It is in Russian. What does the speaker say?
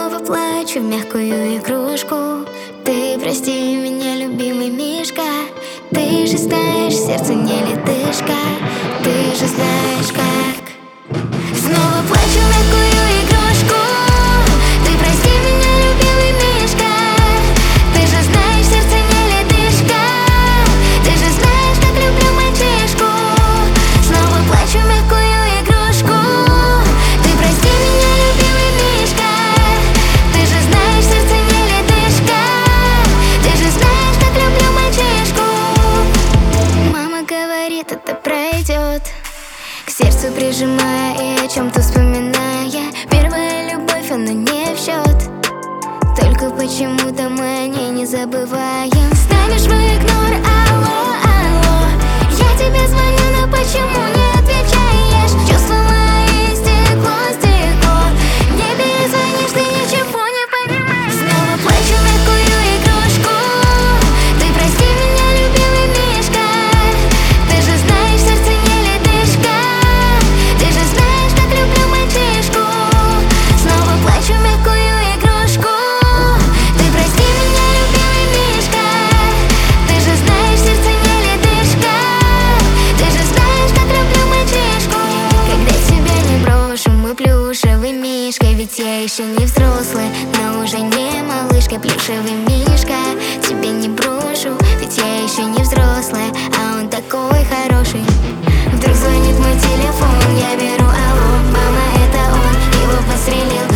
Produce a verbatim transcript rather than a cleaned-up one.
Снова плачу в мягкую игрушку. Ты прости меня, любимый мишка. Ты же знаешь, сердце не ледышка. Ты же знаешь как. Снова плачу в мягкую игрушку. Ты прости меня, любимый мишка. Ты же знаешь, сердце не ледышка. Ты же знаешь, как люблю мальчишку. Снова плачу в мягкую игрушку. Ты прости меня, любимый мишка. Ты же знаешь, сердце не ледышка. Ты же знаешь, как люблю мальчишку. Мама говорит, это пройдет. К сердцу прижимая и о чем-то вспоминая. Первая любовь, она не в счет. Только почему-то мы о ней не забываем. Ставишь в игнор, алло, алло. Я тебе звоню, но почему не отвечаешь? Чувства мои стекло, стекло. Не перезвонишь, ты ничего не понимаешь. Снова плачу в мягкую игрушку. Ты прости меня, любимый мишка. Ты же знаешь, сердце не ледышка. Ты же знаешь, как люблю мальчишку. Снова плачу в мягкую игрушку. Ты прости меня, любимый мишка. Ты же знаешь, сердце не ледышка. Ты же знаешь, как люблю мальчишку. Когда тебя не брошу, мы плюшевый мишка. Ведь я еще не взрослый, но уже не малышка. Плюшевый мишка, тебя не брошу. Ведь я еще не взрослая, а он такой хороший. Вдруг звонит мой телефон, я беру, алло. Мама, это он, его подстрелил.